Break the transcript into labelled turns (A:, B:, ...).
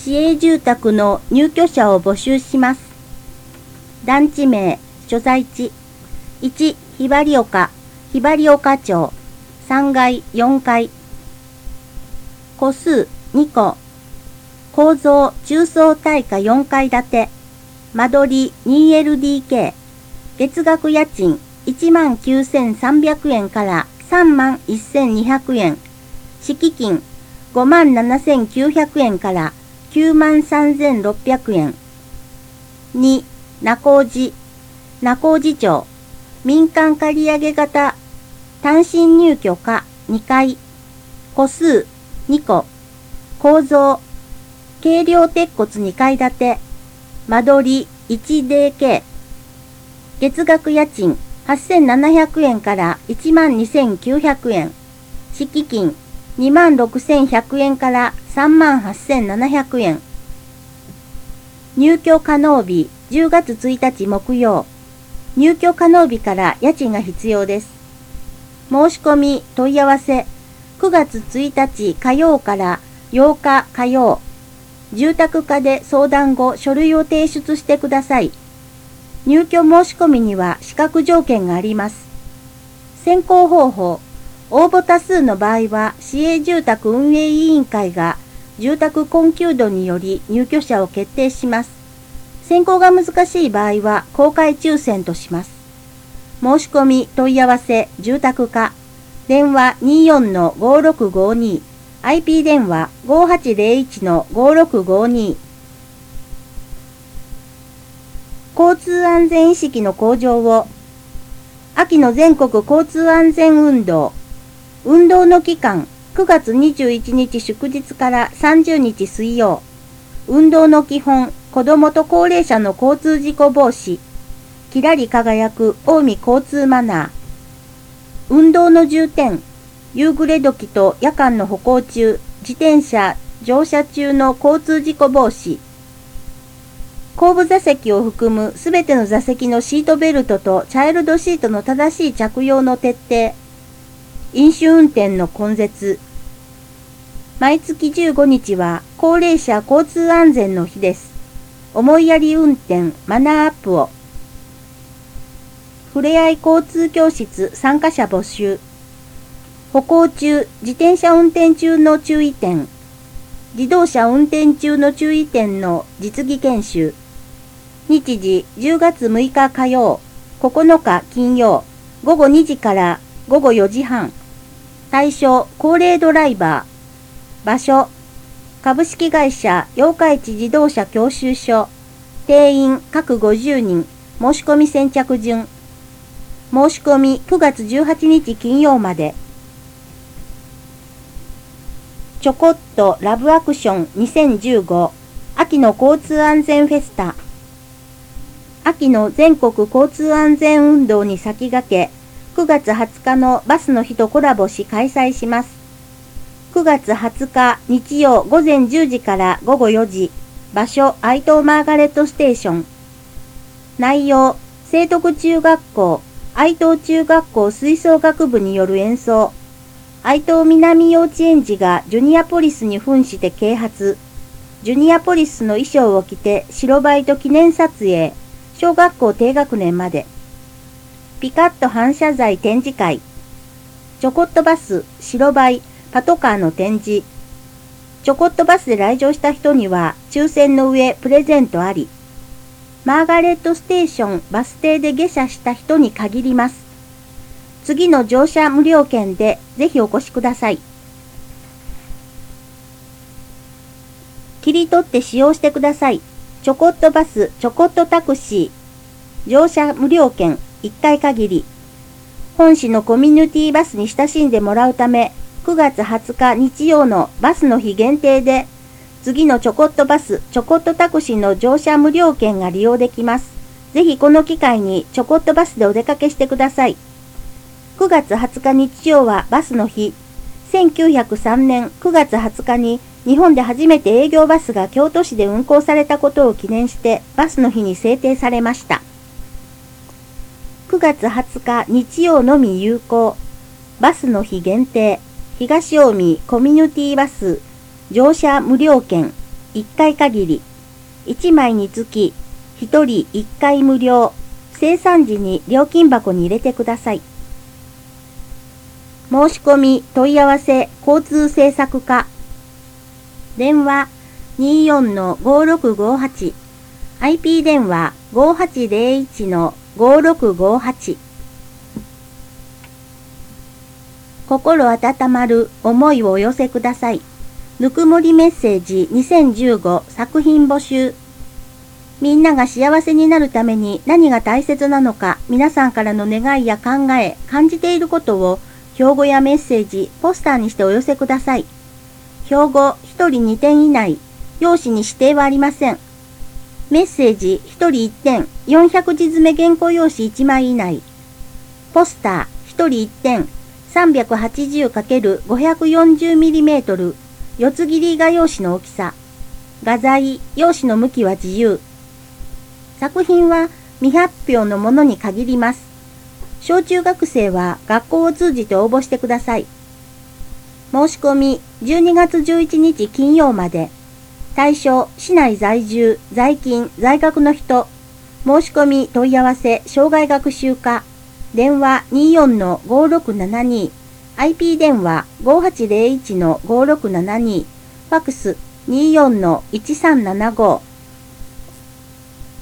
A: 市営住宅の入居者を募集します。団地名、所在地。1、ひばり丘、ひばり丘町。3階、4階。戸数、2戸。構造、中層耐火4階建て。間取り 2LDK。月額家賃 19,300 円から31,200 円。敷金57,900円から93,600円。2、仲人。仲人町。民間借上型。単身入居か2階。戸数2戸。構造。軽量鉄骨2階建て。間取り 1DK。月額家賃8,700円から12,900円。敷金26,100円から38,700円。入居可能日10月1日木曜。入居可能日から家賃が必要です。申し込み問い合わせ9月1日火曜から8日火曜。住宅課で相談後書類を提出してください。入居申し込みには資格条件があります。選考方法。応募多数の場合は市営住宅運営委員会が住宅困窮度により入居者を決定します。選考が難しい場合は公開抽選とします。申し込み問い合わせ住宅課。電話 24-5652。IP 電話 5801-5652。交通安全意識の向上を。秋の全国交通安全運動。運動の期間、9月21日祝日から30日水曜。運動の基本、子どもと高齢者の交通事故防止。きらり輝く近江交通マナー。運動の重点、夕暮れ時と夜間の歩行中、自転車、乗車中の交通事故防止。後部座席を含むすべての座席のシートベルトとチャイルドシートの正しい着用の徹底。飲酒運転の根絶。毎月15日は高齢者交通安全の日です。思いやり運転マナーアップを。ふれあい交通教室参加者募集。歩行中、自転車運転中の注意点。自動車運転中の注意点の実技研修。日時10月6日火曜、9日金曜、午後2時から午後4時半。対象、高齢ドライバー。場所、株式会社八日市自動車教習所。定員各50人。申し込み先着順。申し込み9月18日金曜まで。ちょこっとラブアクション2015秋の交通安全フェスタ。秋の全国交通安全運動に先駆け、9月20日のバスの日とコラボし開催します。9月20日日曜午前10時から午後4時。場所、愛東マーガレットステーション。内容、聖徳中学校、愛東中学校吹奏楽部による演奏。愛東南幼稚園児がジュニアポリスに扮して啓発。ジュニアポリスの衣装を着て白バイと記念撮影。小学校低学年まで。ピカッと反射材展示会。ちょこっとバス、白バイ、パトカーの展示。ちょこっとバスで来場した人には抽選の上プレゼントあり。マーガレットステーションバス停で下車した人に限ります。次の乗車無料券でぜひお越しください。切り取って使用してください。ちょこっとバス、ちょこっとタクシー。乗車無料券1回限り。本市のコミュニティバスに親しんでもらうため、9月20日日曜のバスの日限定で、次のちょこっとバス、ちょこっとタクシーの乗車無料券が利用できます。ぜひこの機会にちょこっとバスでお出かけしてください。9月20日日曜はバスの日。1903年9月20日に日本で初めて営業バスが京都市で運行されたことを記念してバスの日に制定されました。9月20日日曜のみ有効。バスの日限定。東近江コミュニティバス乗車無料券。 1回限り。1枚につき1人1回無料。生産時に料金箱に入れてください。申し込み問い合わせ交通政策課。電話 24-5658。IP 電話 5801-5658。心温まる思いをお寄せください。ぬくもりメッセージ2015作品募集。みんなが幸せになるために何が大切なのか、皆さんからの願いや考え、感じていることを標語やメッセージ、ポスターにしてお寄せください。標語1人2点以内、用紙に指定はありません。メッセージ1人1点、400字詰め原稿用紙1枚以内。ポスター1人1点、380×540mm、四つ切り画用紙の大きさ。画材、用紙の向きは自由。作品は未発表のものに限ります。小中学生は学校を通じて応募してください。申し込み12月11日金曜まで。対象、市内在住、在勤、在学の人。申し込み問い合わせ、障害学習課。電話 24-5672。IP 電話 5801-5672。ファクス 24-1375。